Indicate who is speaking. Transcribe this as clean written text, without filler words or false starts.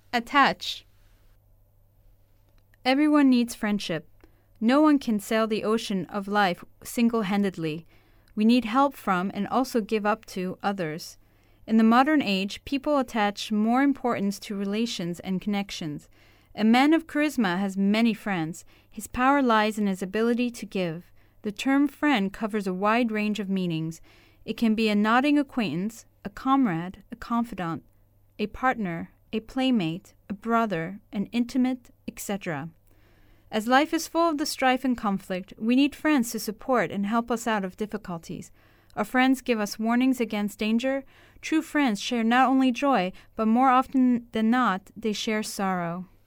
Speaker 1: Attach. Everyone needs friendship. No one can sail the ocean of life single-handedly. We need help from and also give up to others. In the modern age, people attach more importance to relations and connections. A man of charisma has many friends. His power lies in his ability to give. The term friend covers a wide range of meanings. It can be a nodding acquaintance, a comrade, a confidant, a partner, a playmate, a brother, an intimate, etc. As life is full of the strife and conflict, we need friends to support and help us out of difficulties. Our friends give us warnings against danger. True friends share not only joy, but more often than not, they share sorrow.